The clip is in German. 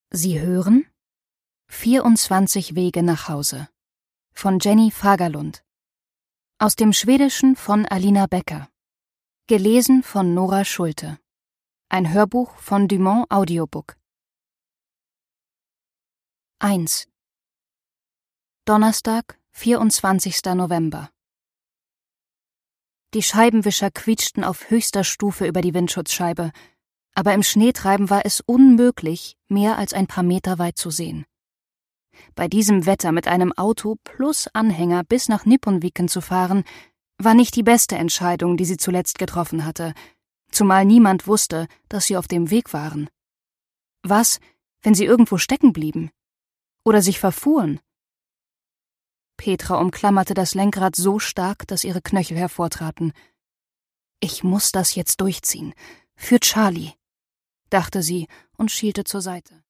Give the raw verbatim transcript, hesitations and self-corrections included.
Sie hören vierundzwanzig Wege nach Hause von Jenny Fagerlund. Aus dem Schwedischen von Alina Becker. Gelesen von Nora Schulte. Ein Hörbuch von Dumont Audiobook. eins. Donnerstag, vierundzwanzigster November. Die Scheibenwischer quietschten auf höchster Stufe über die Windschutzscheibe, aber im Schneetreiben war es unmöglich, mehr als ein paar Meter weit zu sehen. Bei diesem Wetter mit einem Auto plus Anhänger bis nach Nipponviken zu fahren, war nicht die beste Entscheidung, die sie zuletzt getroffen hatte, zumal niemand wusste, dass sie auf dem Weg waren. Was, wenn sie irgendwo stecken blieben? Oder sich verfuhren? Petra umklammerte das Lenkrad so stark, dass ihre Knöchel hervortraten. »Ich muss das jetzt durchziehen. Für Charlie«, dachte sie und schielte zur Seite.